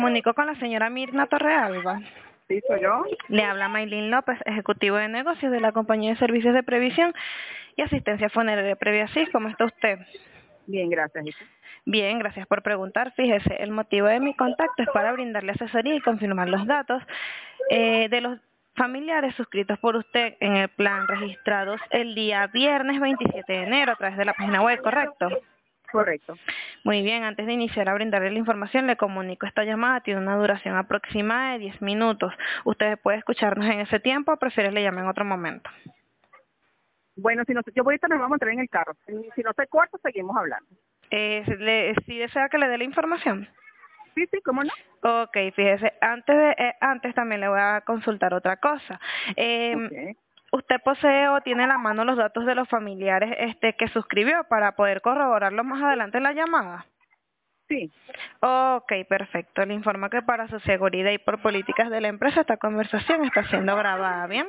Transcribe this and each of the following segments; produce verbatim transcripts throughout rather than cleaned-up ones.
Comunico con la señora Mirna Torrealba. Sí, soy yo. Le habla Maylin López, ejecutivo de negocios de la compañía de servicios de previsión y asistencia funeraria Previasys. ¿Cómo está usted? Bien, gracias. ¿Y tú? Bien, gracias por preguntar. Fíjese, el motivo de mi contacto es para brindarle asesoría y confirmar los datos eh, de los familiares suscritos por usted en el plan registrados el día viernes veintisiete de enero a través de la página web, ¿correcto? Correcto. Muy bien, antes de iniciar a brindarle la información, le comunico esta llamada tiene una duración aproximada de diez minutos. ¿Usted puede escucharnos en ese tiempo o prefiere le llame en otro momento? Bueno, si no, yo ahorita nos vamos a entrar en el carro. Si si no se corta, seguimos hablando. Eh, ¿le, ¿Sí desea que le dé la información? Sí, sí, ¿cómo no? Ok, fíjese, antes, de, eh, antes también le voy a consultar otra cosa. Eh, Ok. ¿Usted posee o tiene en la mano los datos de los familiares este, que suscribió para poder corroborarlo más adelante en la llamada? Sí. Ok, perfecto. Le informo que para su seguridad y por políticas de la empresa esta conversación está siendo grabada, ¿bien?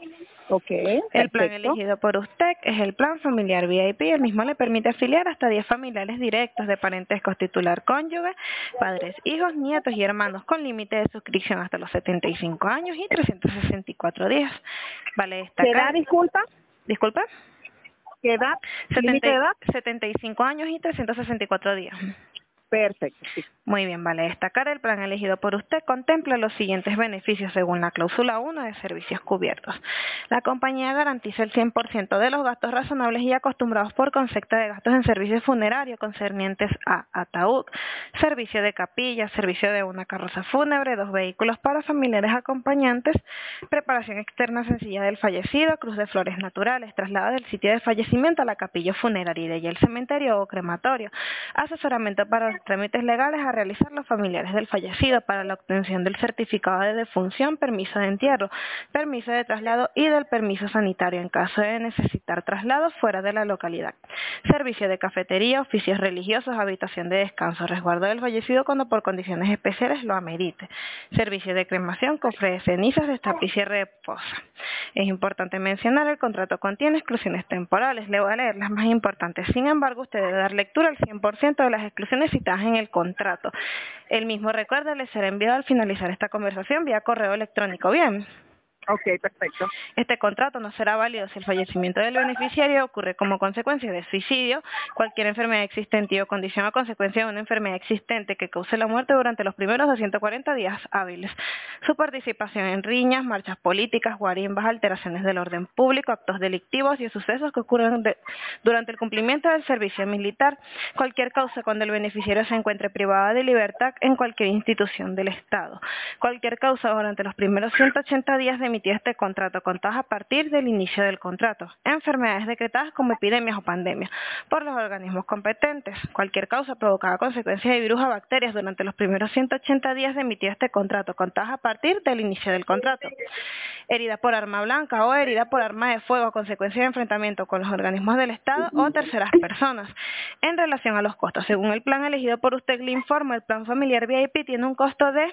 Ok, El plan perfecto. elegido por usted es el plan familiar V I P. El mismo le permite afiliar hasta diez familiares directos de parentesco titular cónyuge, padres, hijos, nietos y hermanos con límite de suscripción hasta los setenta y cinco años y trescientos sesenta y cuatro días. Vale ¿Qué edad, destacar, disculpa? disculpa, ¿Qué edad? setenta ¿Límite de y- edad? setenta y cinco años y trescientos sesenta y cuatro días. Perfecto, sí. Muy bien, vale destacar, el plan elegido por usted contempla los siguientes beneficios según la cláusula uno de servicios cubiertos. La compañía garantiza el cien por ciento de los gastos razonables y acostumbrados por concepto de gastos en servicios funerarios concernientes a ataúd, servicio de capilla, servicio de una carroza fúnebre, dos vehículos para familiares acompañantes, preparación externa sencilla del fallecido, cruz de flores naturales, traslado del sitio de fallecimiento a la capilla funeraria y de allí al cementerio o crematorio, asesoramiento para los trámites legales a realizar los familiares del fallecido para la obtención del certificado de defunción, permiso de entierro, permiso de traslado y del permiso sanitario en caso de necesitar traslados fuera de la localidad. Servicio de cafetería, oficios religiosos, habitación de descanso, resguardo del fallecido cuando por condiciones especiales lo amerite. Servicio de cremación, cofre de cenizas, destape y cierre de fosa. Es importante mencionar, el contrato contiene exclusiones temporales. Le voy a leer las más importantes. Sin embargo, usted debe dar lectura al cien por ciento de las exclusiones citadas en el contrato. El mismo recuerdo le será enviado al finalizar esta conversación vía correo electrónico. Bien. Ok, perfecto. Este contrato no será válido si el fallecimiento del beneficiario ocurre como consecuencia de suicidio, cualquier enfermedad existente o condición a consecuencia de una enfermedad existente que cause la muerte durante los primeros doscientos cuarenta días hábiles. Su participación en riñas, marchas políticas, guarimbas, alteraciones del orden público, actos delictivos y sucesos que ocurren de, durante el cumplimiento del servicio militar, cualquier causa cuando el beneficiario se encuentre privado de libertad en cualquier institución del Estado, cualquier causa durante los primeros ciento ochenta días de emitido este contrato, contados a partir del inicio del contrato, enfermedades decretadas como epidemias o pandemias por los organismos competentes, cualquier causa provocada a consecuencia de virus o bacterias durante los primeros ciento ochenta días de emitido este contrato, contados a partir del inicio del contrato, herida por arma blanca o herida por arma de fuego a consecuencia de enfrentamiento con los organismos del Estado o terceras personas. En relación a los costos, según el plan elegido por usted, le informo, el plan familiar V I P tiene un costo de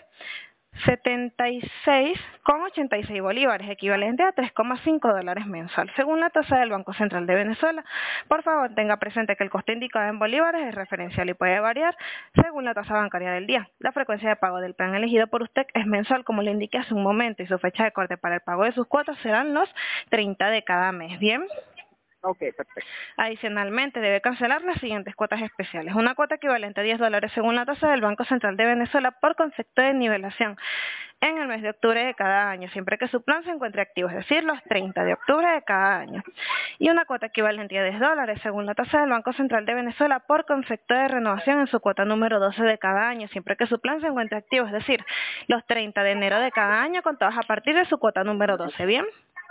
setenta y seis con ochenta y seis bolívares, equivalente a tres coma cinco dólares mensual, según la tasa del Banco Central de Venezuela. Por favor, tenga presente que el coste indicado en bolívares es referencial y puede variar según la tasa bancaria del día. La frecuencia de pago del plan elegido por usted es mensual, como le indiqué hace un momento, y su fecha de corte para el pago de sus cuotas serán los treinta de cada mes. ¿Bien? Ok, perfecto. Adicionalmente, debe cancelar las siguientes cuotas especiales. Una cuota equivalente a diez dólares según la tasa del Banco Central de Venezuela por concepto de nivelación en el mes de octubre de cada año, siempre que su plan se encuentre activo, es decir, los treinta de octubre de cada año. Y una cuota equivalente a diez dólares según la tasa del Banco Central de Venezuela por concepto de renovación en su cuota número doce de cada año, siempre que su plan se encuentre activo, es decir, los treinta de enero de cada año contados a partir de su cuota número doce. ¿Bien?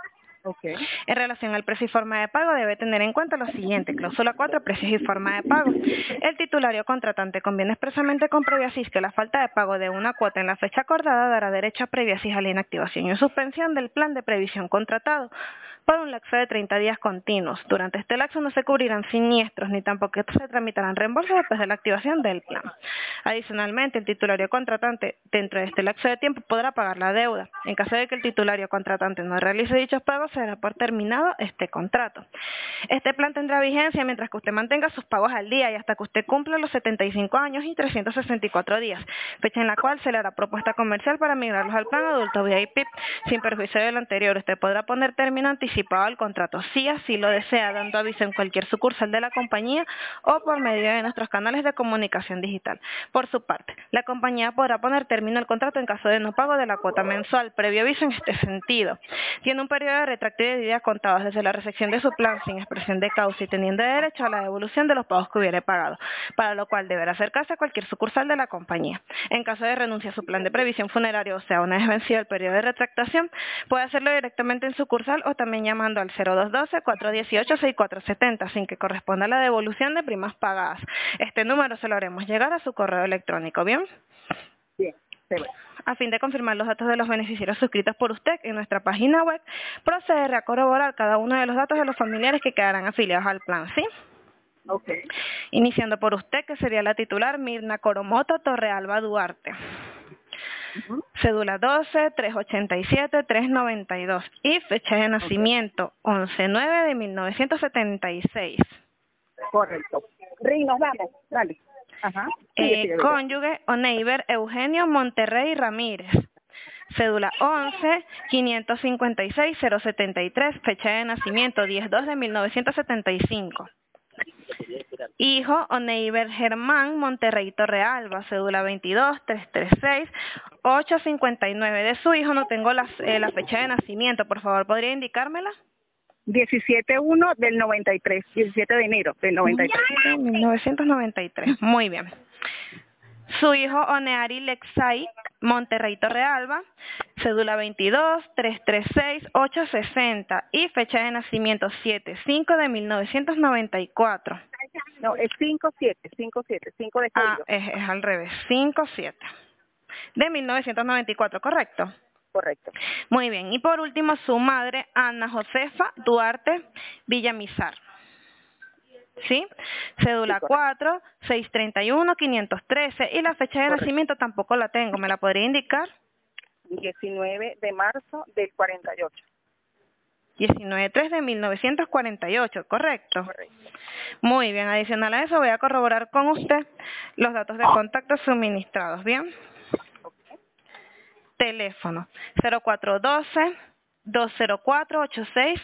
Ok. En relación al precio y forma de pago, debe tener en cuenta lo siguiente. Cláusula cuatro, precios y forma de pago. El titulario contratante conviene expresamente con Previasys que la falta de pago de una cuota en la fecha acordada dará derecho a Previasys a la inactivación y suspensión del plan de previsión contratado. por un lapso de treinta días continuos. Durante este lapso no se cubrirán siniestros ni tampoco se tramitarán reembolsos después de la activación del plan. Adicionalmente, el titulario contratante dentro de este lapso de tiempo podrá pagar la deuda. En caso de que el titulario contratante no realice dichos pagos, se dará por terminado este contrato. Este plan tendrá vigencia mientras que usted mantenga sus pagos al día y hasta que usted cumpla los setenta y cinco años y trescientos sesenta y cuatro días, fecha en la cual se le hará propuesta comercial para migrarlos al plan adulto V I P. Sin perjuicio del anterior, usted podrá poner término anticipado al contrato si así lo desea, dando aviso en cualquier sucursal de la compañía o por medio de nuestros canales de comunicación digital. Por su parte, la compañía podrá poner término al contrato en caso de no pago de la cuota mensual, previo aviso en este sentido. Tiene un periodo de retractividad de días contados desde la recepción de su plan sin expresión de causa y teniendo derecho a la devolución de los pagos que hubiere pagado, para lo cual deberá acercarse a cualquier sucursal de la compañía. En caso de renuncia a su plan de previsión funeraria, o sea, una vez vencido el periodo de retractación, puede hacerlo directamente en sucursal o también llamando al cero dos uno dos, cuatro uno ocho, seis cuatro siete cero sin que corresponda a la devolución de primas pagadas. Este número se lo haremos llegar a su correo electrónico, ¿bien? Bien, sí. A fin de confirmar los datos de los beneficiarios suscritos por usted en nuestra página web, procederá a corroborar cada uno de los datos de los familiares que quedarán afiliados al plan, ¿sí? Ok. Iniciando por usted, que sería la titular Mirna Coromoto Torrealba Duarte. Uh-huh. Cédula doce, trescientos ochenta y siete, trescientos noventa y dos y fecha de nacimiento okay. once nueve de mil novecientos setenta y seis. Correcto. Ri, nos vamos, dale. Ajá. Eh, sí, cónyuge o neighbor Eugenio Monterrey Ramírez. Cédula once, quinientos cincuenta y seis, cero setenta y tres, fecha de nacimiento diez dos de mil novecientos setenta y cinco. Hijo o neighbor Germán Monterrey Torrealba, cédula veintidós, trescientos treinta y seis, ochocientos cincuenta y nueve. De su hijo no tengo las, eh, la fecha de nacimiento, por favor, ¿podría indicármela? diecisiete uno del noventa y tres, diecisiete de enero del noventa y tres. mil novecientos noventa y tres, muy bien. Su hijo Oneari Lexai Monterrey Torrealba, cédula veintidós, trescientos treinta y seis, ochocientos sesenta y fecha de nacimiento siete cinco de mil novecientos noventa y cuatro. No, es cinco siete, cinco siete, cinco de julio. Ah, es, es al revés, cinco siete de mil novecientos noventa y cuatro, ¿correcto? Correcto. Muy bien, y por último su madre Ana Josefa Duarte Villamizar. ¿Sí? Cédula sí, cuatro, seiscientos treinta y uno, quinientos trece y la fecha de correcto. Nacimiento tampoco la tengo, ¿me la podría indicar? diecinueve de marzo del cuarenta y ocho. diecinueve tres de mil novecientos cuarenta y ocho, ¿correcto? Correcto. Muy bien, adicional a eso voy a corroborar con usted los datos de contacto suministrados, ¿bien? Okay. Teléfono cero cuatro uno dos, dos cero cuatro, ocho seis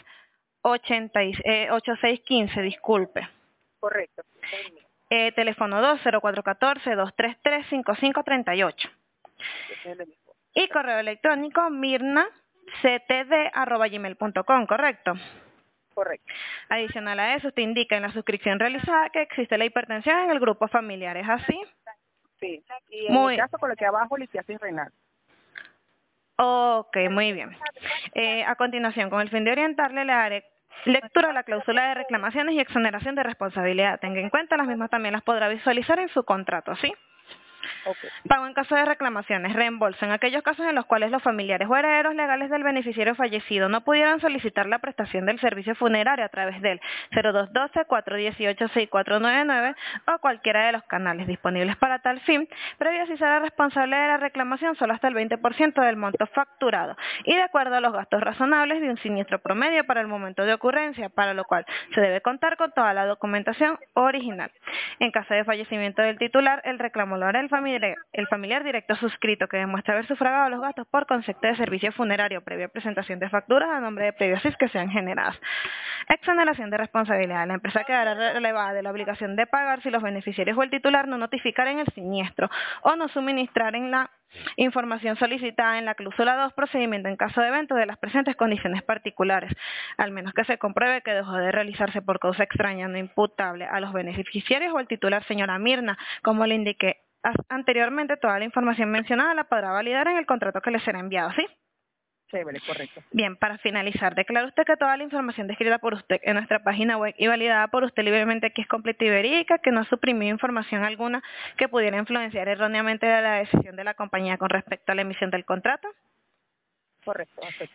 uno cinco, disculpe. Correcto. Eh, teléfono dos cero cuatro uno cuatro, dos tres tres, cinco cinco tres ocho. Y correo electrónico mirna c t d arroba gmail punto com, ¿correcto? Correcto. Adicional a eso, usted indica en la suscripción realizada que existe la hipertensión en el grupo familiar, ¿es así? Sí. Y en muy... mi caso coloqué abajo litiasis renal. Ok, muy bien. Eh, a continuación, con el fin de orientarle, le daré lectura a la cláusula de reclamaciones y exoneración de responsabilidad. Tenga en cuenta, las mismas también las podrá visualizar en su contrato, ¿sí? Okay. Pago en caso de reclamaciones, reembolso en aquellos casos en los cuales los familiares o herederos legales del beneficiario fallecido no pudieran solicitar la prestación del servicio funerario a través del cero dos uno dos, cuatro uno ocho, seis cuatro nueve nueve o cualquiera de los canales disponibles para tal fin, previo si será responsable de la reclamación solo hasta el veinte por ciento del monto facturado y de acuerdo a los gastos razonables de un siniestro promedio para el momento de ocurrencia, para lo cual se debe contar con toda la documentación original. En caso de fallecimiento del titular, el reclamo lo hará el familiar el familiar directo suscrito que demuestra haber sufragado los gastos por concepto de servicio funerario previa presentación de facturas a nombre de previosis que sean generadas. Exoneración de responsabilidad. La empresa quedará relevada de la obligación de pagar si los beneficiarios o el titular no notificaren el siniestro o no suministraren la información solicitada en la cláusula dos, procedimiento en caso de evento de las presentes condiciones particulares, al menos que se compruebe que dejó de realizarse por causa extraña no imputable a los beneficiarios o el titular. Señora Mirna, como le indiqué anteriormente, toda la información mencionada la podrá validar en el contrato que le será enviado, ¿sí? Chévere, correcto. Bien, para finalizar, declara usted que toda la información descrita por usted en nuestra página web y validada por usted libremente aquí es completa y verídica, que no suprimió información alguna que pudiera influenciar erróneamente la decisión de la compañía con respecto a la emisión del contrato. Correcto, acepto.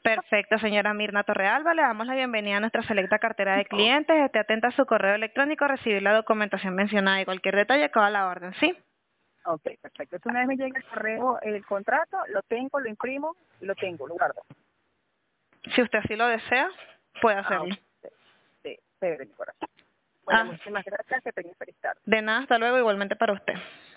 Perfecto, señora Mirna Torrealba, le damos la bienvenida a nuestra selecta cartera de clientes. Esté atenta a su correo electrónico, recibir la documentación mencionada y cualquier detalle que va a la orden, ¿sí? Ok, perfecto. Entonces, una vez me llega el correo, el contrato, lo tengo, lo imprimo, lo tengo, lo guardo. Si usted así lo desea, puede Ah, hacerlo. ok. Sí, chévere, mi corazón. Bueno, Ah, muchísimas gracias, que tengas feliz tarde. de nada, hasta luego, igualmente para usted.